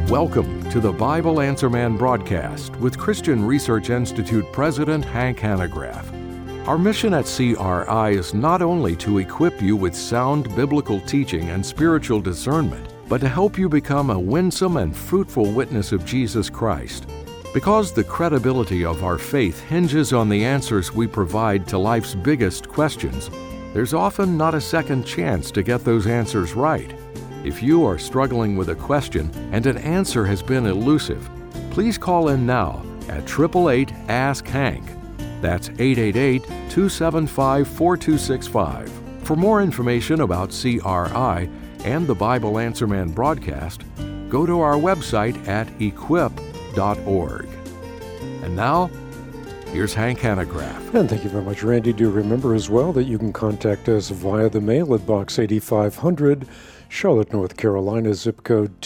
Welcome to the Bible Answer Man broadcast with Christian Research Institute President Hank Hanegraaff. Our mission at CRI is not only to equip you with sound biblical teaching and spiritual discernment, but to help you become a winsome and fruitful witness of Jesus Christ. Because the credibility of our faith hinges on the answers we provide to life's biggest questions, there's often not a second chance to get those answers right. If you are struggling with a question and an answer has been elusive, please call in now at 888-ASK-HANK. That's 888-275-4265. For more information about CRI and the Bible Answer Man broadcast, go to our website at equip.org. And now, here's Hank Hanegraaff. And thank you very much, Randy. Do remember as well that you can contact us via the mail at Box 8500, Charlotte, North Carolina, zip code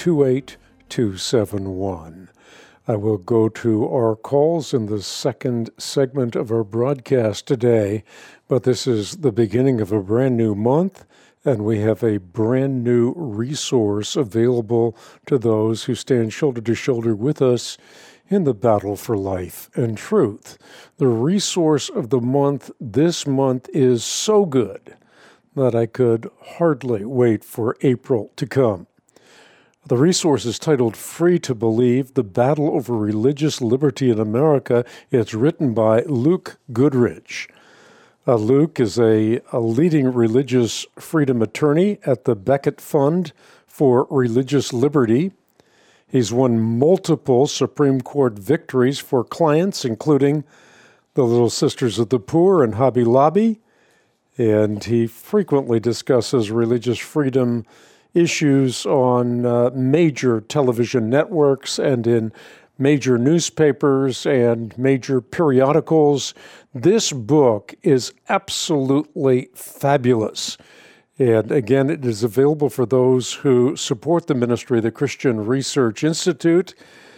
28271. I will go to our calls in the second segment of our broadcast today, but this is the beginning of a brand new month, and we have a brand new resource available to those who stand shoulder to shoulder with us in the battle for life and truth. The resource of the month this month is so good that I could hardly wait for April to come. The resource is titled Free to Believe, The Battle Over Religious Liberty in America. It's written by Luke Goodrich. Luke is a leading religious freedom attorney at the Becket Fund for Religious Liberty. He's won multiple Supreme Court victories for clients, including the Little Sisters of the Poor and Hobby Lobby, and he frequently discusses religious freedom issues on major television networks and in major newspapers and major periodicals. This book is absolutely fabulous. And again, it is available for those who support the ministry of the Christian Research Institute.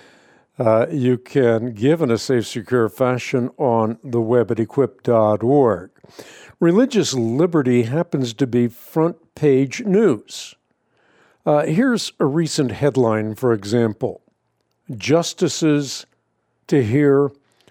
You can give in a safe, secure fashion on the web at equip.org. Religious liberty happens to be front page news. Here's a recent headline, for example. Justices to hear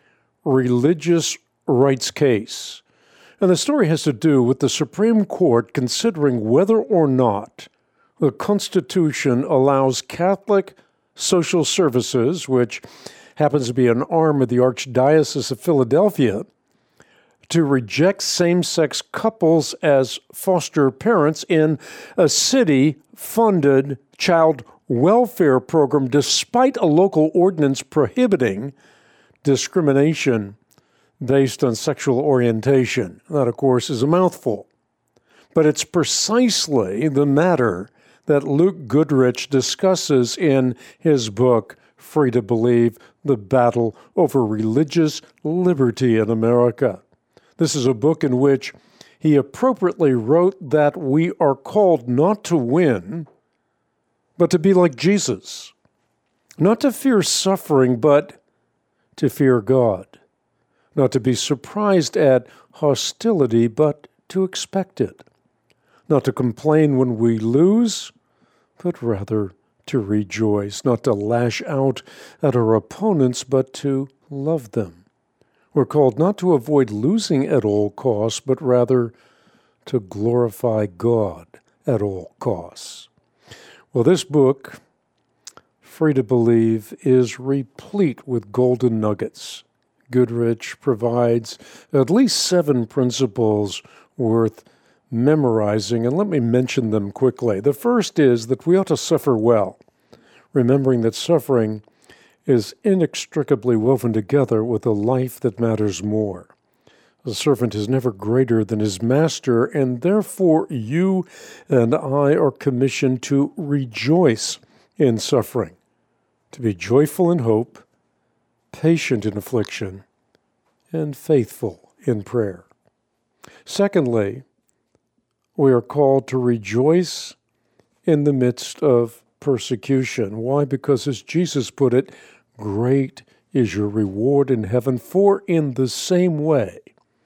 religious rights case. And the story has to do with the Supreme Court considering whether or not the Constitution allows Catholic Social Services, which happens to be an arm of the Archdiocese of Philadelphia, to reject same-sex couples as foster parents in a city-funded child welfare program, despite a local ordinance prohibiting discrimination based on sexual orientation. That, of course, is a mouthful. But it's precisely the matter that Luke Goodrich discusses in his book, Free to Believe, The Battle Over Religious Liberty in America. This is a book in which he appropriately wrote that we are called not to win, but to be like Jesus. Not to fear suffering, but to fear God. Not to be surprised at hostility, but to expect it. Not to complain when we lose, but rather to rejoice. Not to lash out at our opponents, but to love them. We're called not to avoid losing at all costs, but rather to glorify God at all costs. Well, this book, Free to Believe, is replete with golden nuggets. Goodrich provides at least 7 principles worth memorizing, and let me mention them quickly. The first is that we ought to suffer well, remembering that suffering is inextricably woven together with a life that matters more. The servant is never greater than his master, and therefore you and I are commissioned to rejoice in suffering, to be joyful in hope, patient in affliction, and faithful in prayer. Secondly, we are called to rejoice in the midst of persecution. Why? Because as Jesus put it, great is your reward in heaven, for in the same way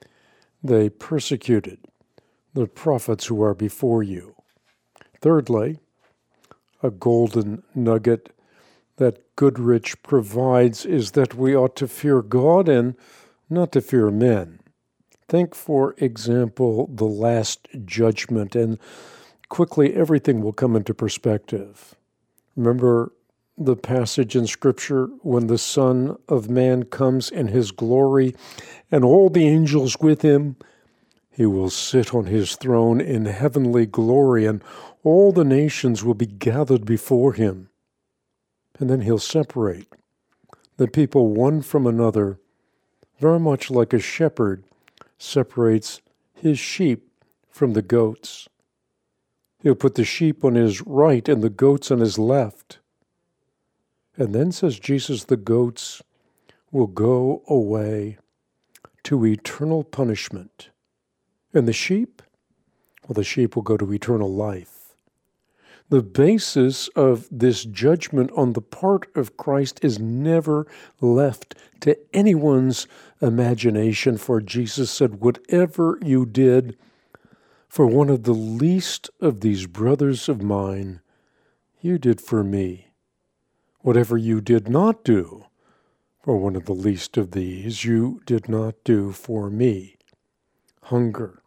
they persecuted the prophets who are before you. Thirdly, a golden nugget that Goodrich provides is that we ought to fear God and not to fear men. Think, for example, the Last Judgment, and quickly everything will come into perspective. Remember the passage in Scripture when the Son of Man comes in his glory and all the angels with him? He will sit on his throne in heavenly glory, and all the nations will be gathered before him. And then he'll separate the people one from another, very much like a shepherd separates his sheep from the goats. He'll put the sheep on his right and the goats on his left. And then, says Jesus, the goats will go away to eternal punishment. And the sheep? Well, the sheep will go to eternal life. The basis of this judgment on the part of Christ is never left to anyone's imagination, for Jesus said, whatever you did for one of the least of these brothers of mine, you did for me. Whatever you did not do for one of the least of these, you did not do for me. Hunger,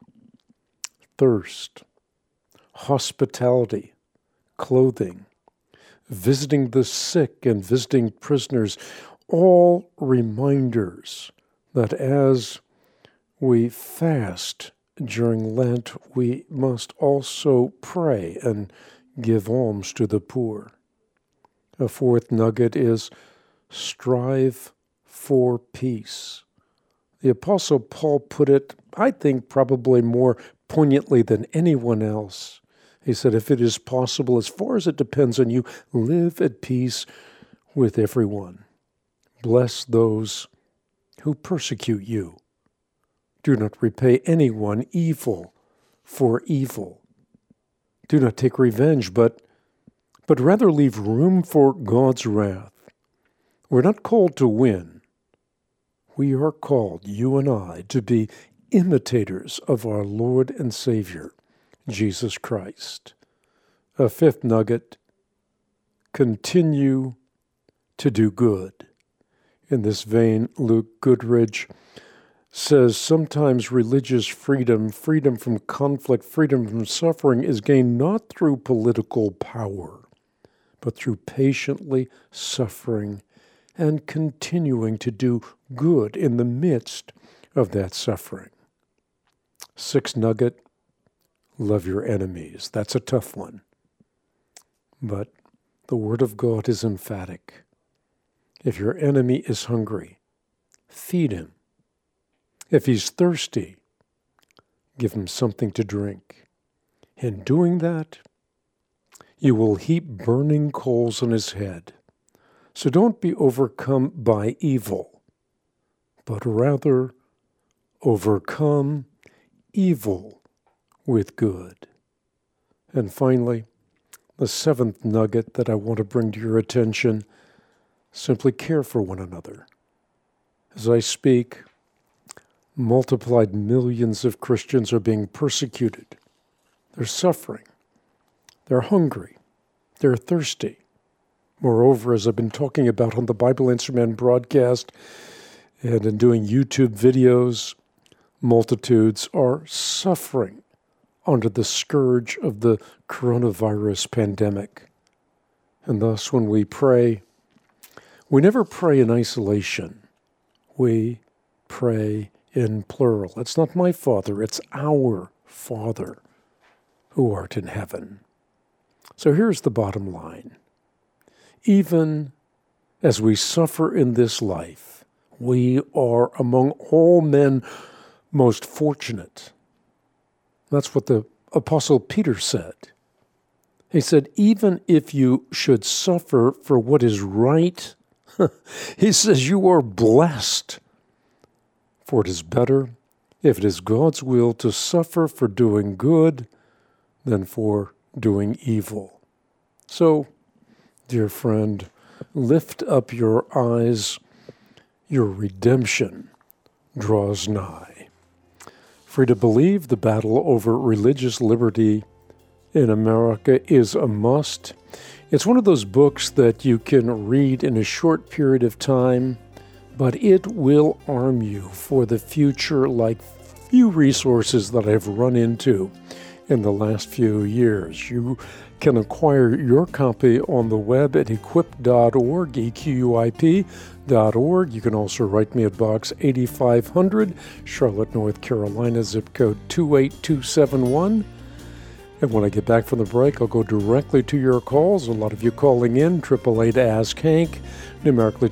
thirst, hospitality, clothing, visiting the sick and visiting prisoners, all reminders that as we fast during Lent, we must also pray and give alms to the poor. A fourth nugget is strive for peace. The Apostle Paul put it, I think, probably more poignantly than anyone else. He said, if it is possible, as far as it depends on you, live at peace with everyone. Bless those who persecute you. Do not repay anyone evil for evil. Do not take revenge, but rather leave room for God's wrath. We're not called to win. We are called, you and I, to be imitators of our Lord and Savior, Jesus Christ. A fifth nugget, continue to do good. In this vein, Luke Goodrich says sometimes religious freedom, freedom from conflict, freedom from suffering is gained not through political power, but through patiently suffering and continuing to do good in the midst of that suffering. Sixth nugget, love your enemies. That's a tough one. But the Word of God is emphatic. If your enemy is hungry, feed him. If he's thirsty, give him something to drink. In doing that, you will heap burning coals on his head. So don't be overcome by evil, but rather overcome evil with good. And finally, the seventh nugget that I want to bring to your attention, simply care for one another. As I speak, multiplied millions of Christians are being persecuted. They're suffering. They're hungry. They're thirsty. Moreover, as I've been talking about on the Bible Answer Man broadcast and in doing YouTube videos, multitudes are suffering under the scourge of the coronavirus pandemic. And thus, when we pray, we never pray in isolation. We pray in plural. It's not my Father, it's our Father who art in heaven. So here's the bottom line. Even as we suffer in this life, we are among all men most fortunate. That's what the Apostle Peter said. He said, even if you should suffer for what is right, he says you are blessed. For it is better, if it is God's will, to suffer for doing good than for doing evil. So, dear friend, lift up your eyes. Your redemption draws nigh. Free to believe, the battle over religious liberty in America is a must. It's one of those books that you can read in a short period of time, but it will arm you for the future like few resources that I've run into in the last few years. You can acquire your copy on the web at equip.org, EQUIP.org. You can also write me at Box 8500, Charlotte, North Carolina, zip code 28271. And when I get back from the break, I'll go directly to your calls. A lot of you calling in, 888-ASK-HANK, numerically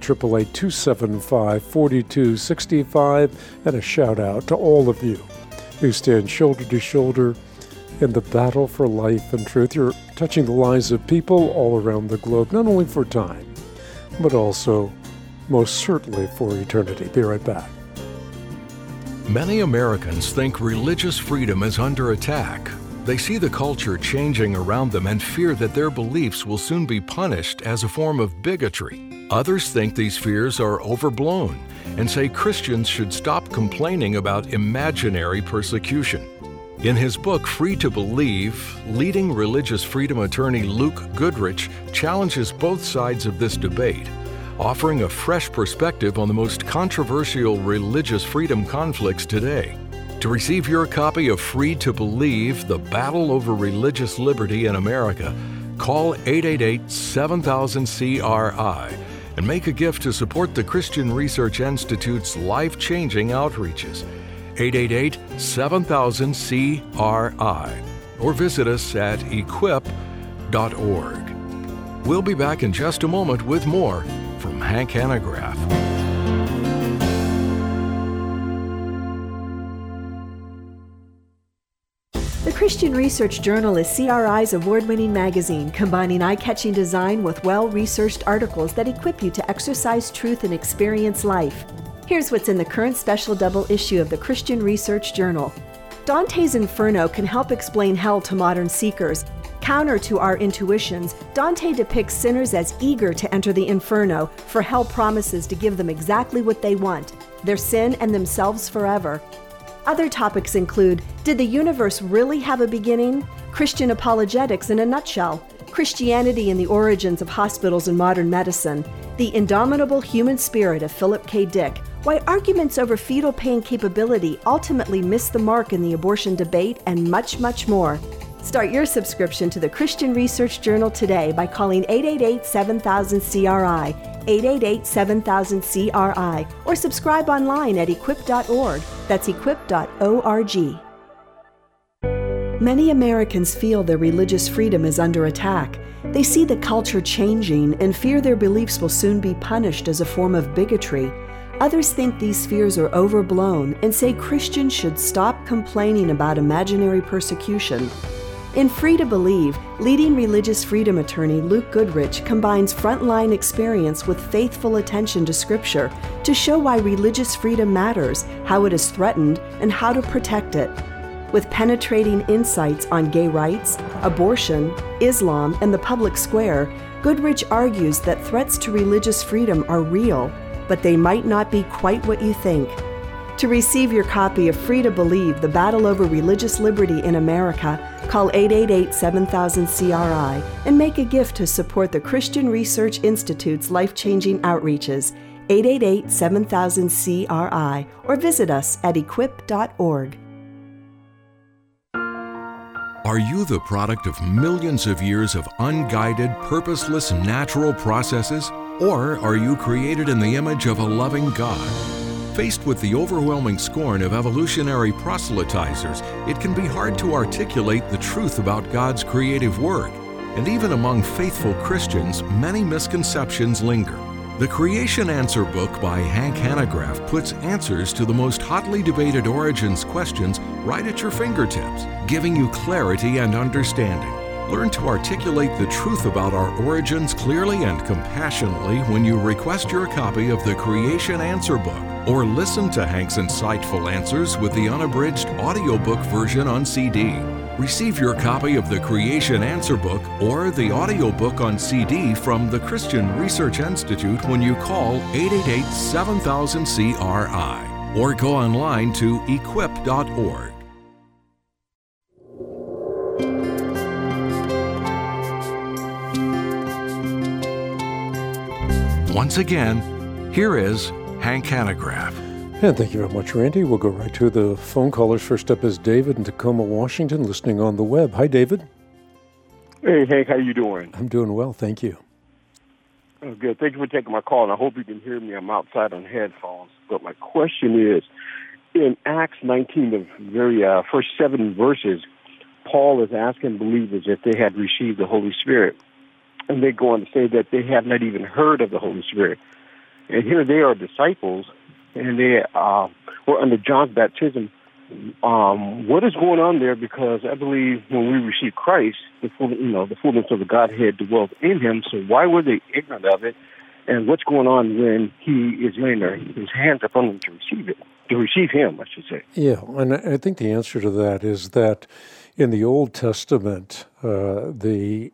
888-275-4265, and a shout out to all of you who stand shoulder to shoulder in the battle for life and truth. You're touching the lives of people all around the globe, not only for time, but also most certainly for eternity. Be right back. Many Americans think religious freedom is under attack. They see the culture changing around them and fear that their beliefs will soon be punished as a form of bigotry. Others think these fears are overblown and say Christians should stop complaining about imaginary persecution. In his book, Free to Believe, leading religious freedom attorney Luke Goodrich challenges both sides of this debate, offering a fresh perspective on the most controversial religious freedom conflicts today. To receive your copy of Free to Believe, The Battle Over Religious Liberty in America, call 888-7000-CRI and make a gift to support the Christian Research Institute's life-changing outreaches. 888-7000-CRI, or visit us at equip.org. We'll be back in just a moment with more from Hank Hanegraaff. The Christian Research Journal is CRI's award-winning magazine, combining eye-catching design with well-researched articles that equip you to exercise truth and experience life. Here's what's in the current special double issue of the Christian Research Journal. Dante's Inferno can help explain hell to modern seekers. Counter to our intuitions, Dante depicts sinners as eager to enter the Inferno, for hell promises to give them exactly what they want, their sin and themselves forever. Other topics include, did the universe really have a beginning? Christian apologetics in a nutshell. Christianity and the origins of hospitals and modern medicine. The indomitable human spirit of Philip K. Dick. Why arguments over fetal pain capability ultimately miss the mark in the abortion debate, and much, much more. Start your subscription to the Christian Research Journal today by calling 888-7000-CRI, 888-7000-CRI, or subscribe online at equip.org. That's equip.org. Many Americans feel their religious freedom is under attack. They see the culture changing and fear their beliefs will soon be punished as a form of bigotry. Others think these fears are overblown and say Christians should stop complaining about imaginary persecution. In Free to Believe, leading religious freedom attorney Luke Goodrich combines frontline experience with faithful attention to Scripture to show why religious freedom matters, how it is threatened, and how to protect it. With penetrating insights on gay rights, abortion, Islam, and the public square, Goodrich argues that threats to religious freedom are real, but they might not be quite what you think. To receive your copy of Free to Believe, The Battle Over Religious Liberty in America, call 888-7000-CRI and make a gift to support the Christian Research Institute's life-changing outreaches, 888-7000-CRI, or visit us at equip.org. Are you the product of millions of years of unguided, purposeless natural processes? Or are you created in the image of a loving God? Faced with the overwhelming scorn of evolutionary proselytizers, it can be hard to articulate the truth about God's creative work. And even among faithful Christians, many misconceptions linger. The Creation Answer book by Hank Hanegraaff puts answers to the most hotly debated origins questions right at your fingertips, giving you clarity and understanding. Learn to articulate the truth about our origins clearly and compassionately when you request your copy of the Creation Answer book, or listen to Hank's insightful answers with the unabridged audiobook version on CD. Receive your copy of the Creation Answer book or the audiobook on CD from the Christian Research Institute when you call 888-7000-CRI or go online to equip.org. Once again, here is Hank Hanegraaff. And thank you very much, Randy. We'll go right to the phone callers. First up is David in Tacoma, Washington, listening on the web. Hi, David. Hey, Hank, how you doing? I'm doing well, thank you. Oh, good. Thank you for taking my call, and I hope you can hear me. I'm outside on headphones. But my question is, in Acts 19, the very first 7 verses, Paul is asking believers if they had received the Holy Spirit. And they go on to say that they have not even heard of the Holy Spirit. And here they are disciples, and they were under John's baptism. What is going on there? Because I believe when we receive Christ, the fullness of the Godhead dwells in him. So why were they ignorant of it? And what's going on when he is laying his hands upon them to receive it? To receive him, I should say. Yeah, and I think the answer to that is that in the Old Testament, the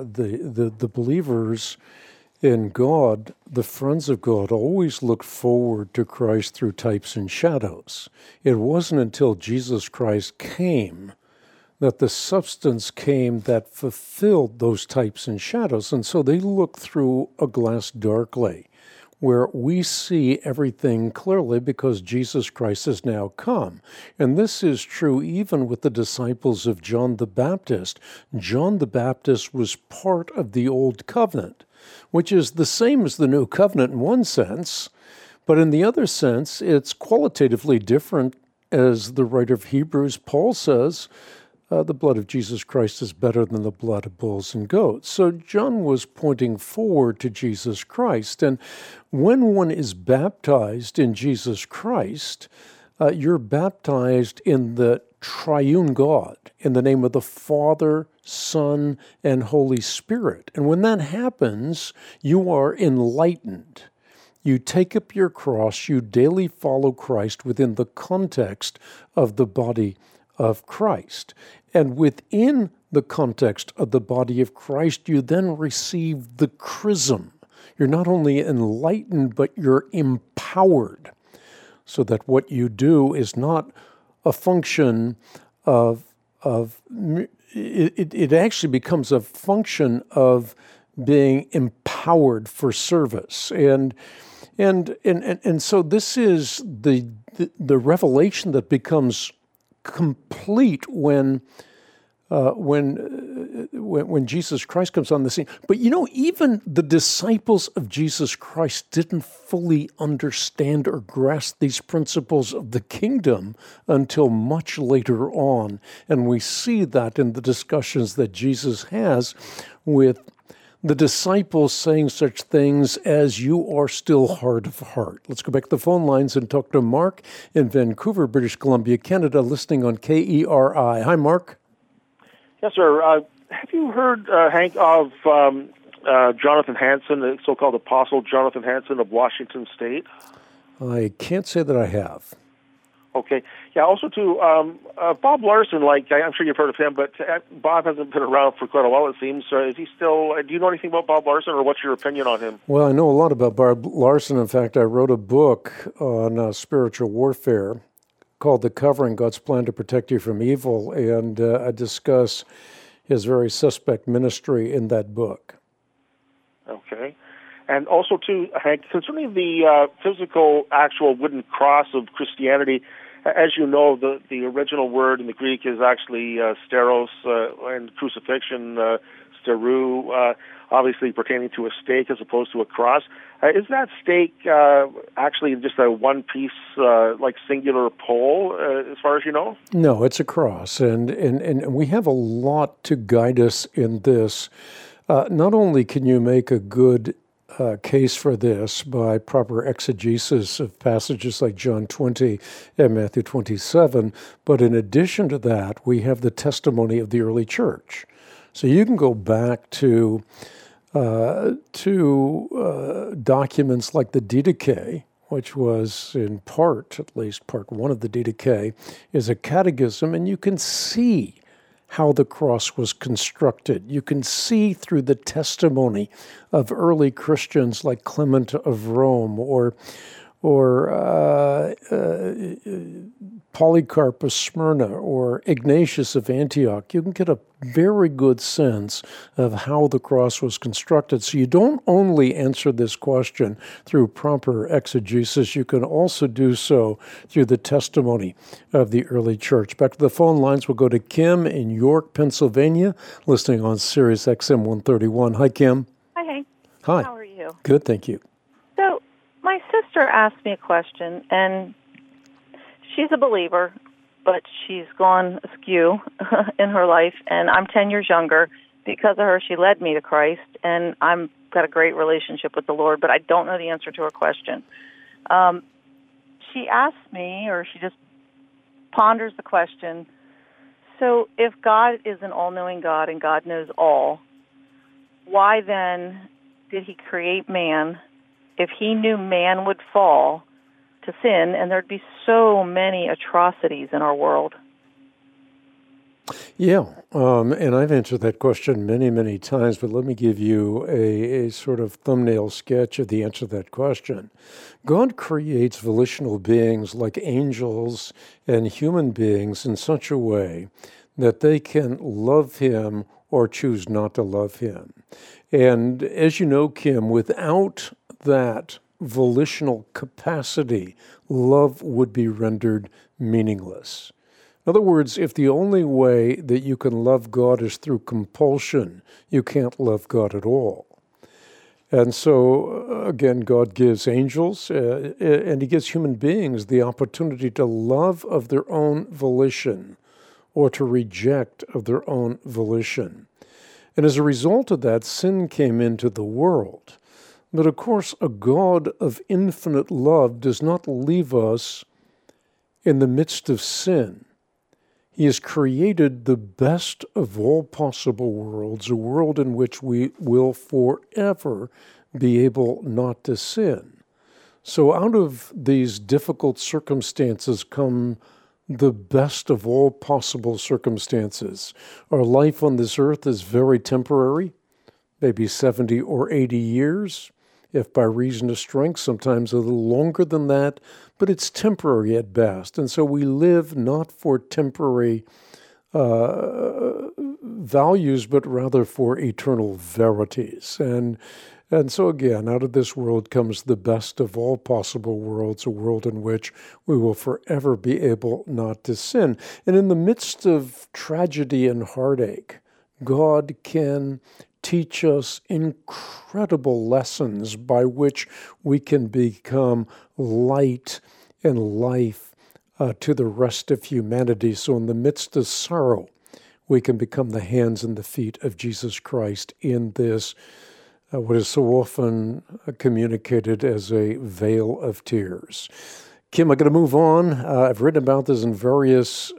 believers in God, the friends of God, always looked forward to Christ through types and shadows. It wasn't until Jesus Christ came that the substance came that fulfilled those types and shadows. And so they look through a glass darkly, where we see everything clearly because Jesus Christ has now come. And this is true even with the disciples of John the Baptist. John the Baptist was part of the Old Covenant, which is the same as the New Covenant in one sense, but in the other sense, it's qualitatively different. As the writer of Hebrews, Paul says, the blood of Jesus Christ is better than the blood of bulls and goats. So John was pointing forward to Jesus Christ. And when one is baptized in Jesus Christ, you're baptized in the triune God, in the name of the Father, Son, and Holy Spirit. And when that happens, you are enlightened. You take up your cross, you daily follow Christ within the context of the body of Christ. And within the context of the body of Christ, you then receive the chrism. You're not only enlightened, but you're empowered, so that what you do is not a function of it actually becomes a function of being empowered for service. And so this is the revelation that becomes complete when Jesus Christ comes on the scene. But even the disciples of Jesus Christ didn't fully understand or grasp these principles of the kingdom until much later on. And we see that in the discussions that Jesus has with the disciples, saying such things as, "You are still hard of heart." Let's go back to the phone lines and talk to Mark in Vancouver, British Columbia, Canada, listening on KERI. Hi, Mark. Yes, sir. Have you heard, Hank, of Jonathan Hanson, the so-called Apostle Jonathan Hanson of Washington State? I can't say that I have. Okay. Yeah, also, too, Bob Larson, I'm sure you've heard of him, but Bob hasn't been around for quite a while, it seems. Is he still, do you know anything about Bob Larson, or what's your opinion on him? Well, I know a lot about Bob Larson. In fact, I wrote a book on spiritual warfare called The Covering, God's Plan to Protect You from Evil, and I discuss his very suspect ministry in that book. Okay. And also, too, Hank, concerning the physical, actual wooden cross of Christianity, as you know, the original word in the Greek is actually steros, and crucifixion, steru, obviously pertaining to a stake as opposed to a cross. Is that stake actually just a one-piece, singular pole, as far as you know? No, it's a cross, and we have a lot to guide us in this. Not only can you make a good case for this by proper exegesis of passages like John 20 and Matthew 27, but in addition to that, we have the testimony of the early church. So you can go back to documents like the Didache, which was in part, at least part one of the Didache, is a catechism, and you can see how the cross was constructed. You can see through the testimony of early Christians like Clement of Rome or or Polycarp of Smyrna, or Ignatius of Antioch, you can get a very good sense of how the cross was constructed. So you don't only answer this question through proper exegesis, you can also do so through the testimony of the early church. Back to the phone lines, we'll go to Kim in York, Pennsylvania, listening on Sirius XM 131. Hi, Kim. Hi, Hank. Hi. How are you? Good, thank you. So my sister asked me a question, and she's a believer, but she's gone askew in her life, and I'm 10 years younger. Because of her, she led me to Christ, and I've got a great relationship with the Lord, but I don't know the answer to her question. She asked me, or she just ponders the question, so if God is an all-knowing God and God knows all, why then did he create man if he knew man would fall to sin, and there'd be so many atrocities in our world? Yeah, and I've answered that question many, many times, but let me give you a sort of thumbnail sketch of the answer to that question. God creates volitional beings like angels and human beings in such a way that they can love him or choose not to love him. And as you know, Kim, without that volitional capacity, love would be rendered meaningless. In other words, if the only way that you can love God is through compulsion, you can't love God at all. And so, again, God gives angels and he gives human beings the opportunity to love of their own volition or to reject of their own volition. And as a result of that, sin came into the world. But of course, a God of infinite love does not leave us in the midst of sin. He has created the best of all possible worlds, a world in which we will forever be able not to sin. So out of these difficult circumstances come the best of all possible circumstances. Our life on this earth is very temporary, maybe 70 or 80 years, if by reason of strength, sometimes a little longer than that, but it's temporary at best. And so we live not for temporary values, but rather for eternal verities. And so again, out of this world comes the best of all possible worlds, a world in which we will forever be able not to sin. And in the midst of tragedy and heartache, God can teach us incredible lessons by which we can become light and life to the rest of humanity. So in the midst of sorrow, we can become the hands and the feet of Jesus Christ in this, what is so often communicated as a veil of tears. Kim, I'm going to move on. I've written about this in various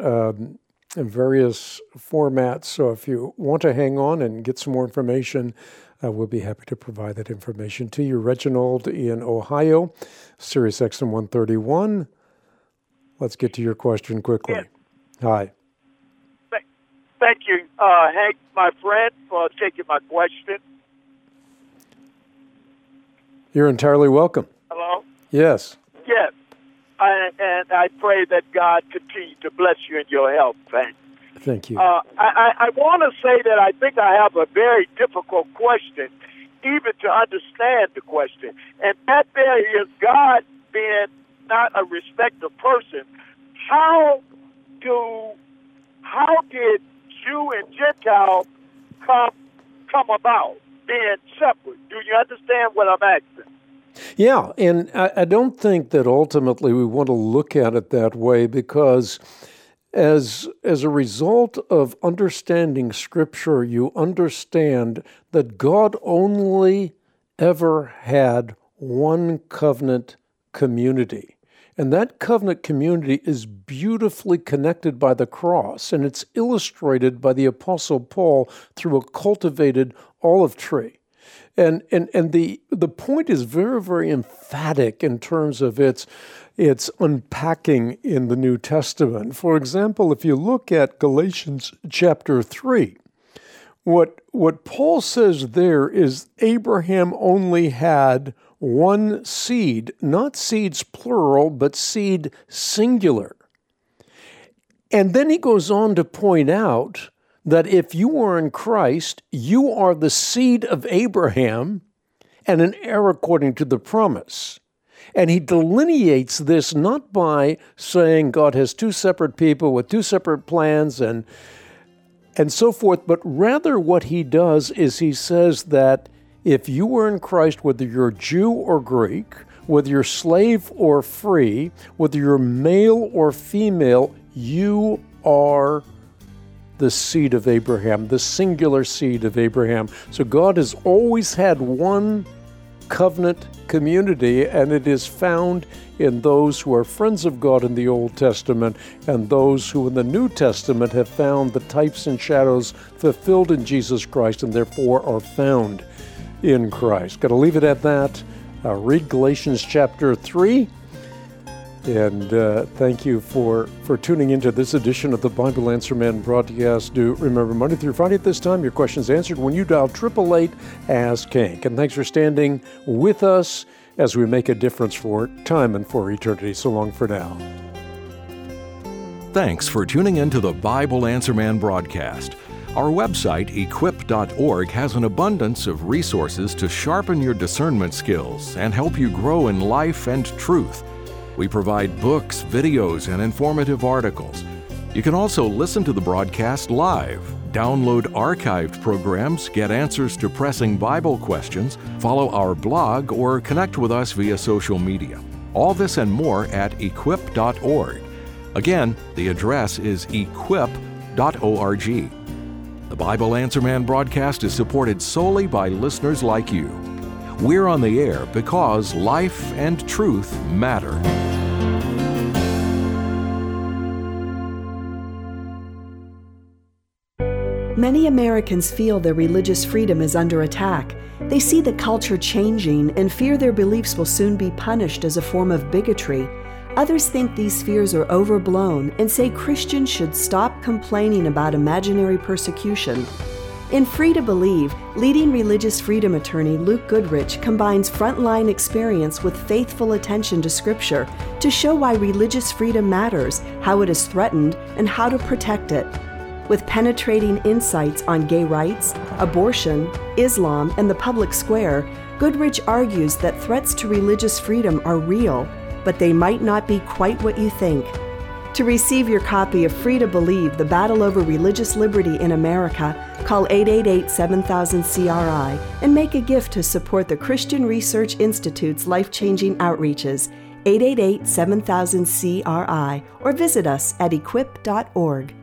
formats. So if you want to hang on and get some more information, we'll be happy to provide that information to you. Reginald in Ohio, Sirius XM 131. Let's get to your question quickly. Yes. Hi. Thank you, Hank, my friend, for taking my question. You're entirely welcome. Hello? Yes. Yes. And I pray that God continue to bless you in your health, Hank. Thank you. I want to say that I think I have a very difficult question, even to understand the question. And that there is God being not a respecter person. How did Jew and Gentile come about being separate? Do you understand what I'm asking? Yeah, and I don't think that ultimately we want to look at it that way, because as a result of understanding Scripture, you understand that God only ever had one covenant community. And that covenant community is beautifully connected by the cross, and it's illustrated by the Apostle Paul through a cultivated olive tree. And the point is very, very emphatic in terms of its unpacking in the New Testament. For example, if you look at Galatians chapter 3, What Paul says there is Abraham only had one seed, not seeds plural, but seed singular. And then he goes on to point out that if you are in Christ, you are the seed of Abraham and an heir according to the promise. And he delineates this not by saying God has two separate people with two separate plans and so forth, but rather what he does is he says that if you are in Christ, whether you're Jew or Greek, whether you're slave or free, whether you're male or female, you are the seed of Abraham, the singular seed of Abraham. So God has always had one covenant community, and it is found in those who are friends of God in the Old Testament and those who in the New Testament have found the types and shadows fulfilled in Jesus Christ and therefore are found in Christ. Got to leave it at that. Read Galatians chapter 3. And thank you for tuning into this edition of the Bible Answer Man broadcast. Do remember, Monday through Friday at this time, your questions answered when you dial 888-ASK-KANK. And thanks for standing with us as we make a difference for time and for eternity. So long for now. Thanks for tuning into the Bible Answer Man broadcast. Our website, equip.org, has an abundance of resources to sharpen your discernment skills and help you grow in life and truth. We provide books, videos, and informative articles. You can also listen to the broadcast live, download archived programs, get answers to pressing Bible questions, follow our blog, or connect with us via social media. All this and more at equip.org. Again, the address is equip.org. The Bible Answer Man broadcast is supported solely by listeners like you. We're on the air because life and truth matter. Many Americans feel their religious freedom is under attack. They see the culture changing and fear their beliefs will soon be punished as a form of bigotry. Others think these fears are overblown and say Christians should stop complaining about imaginary persecution. In Free to Believe, leading religious freedom attorney Luke Goodrich combines frontline experience with faithful attention to Scripture to show why religious freedom matters, how it is threatened, and how to protect it. With penetrating insights on gay rights, abortion, Islam, and the public square, Goodrich argues that threats to religious freedom are real, but they might not be quite what you think. To receive your copy of Free to Believe, The Battle Over Religious Liberty in America, call 888-7000-CRI and make a gift to support the Christian Research Institute's life-changing outreaches, 888-7000-CRI, or visit us at equip.org.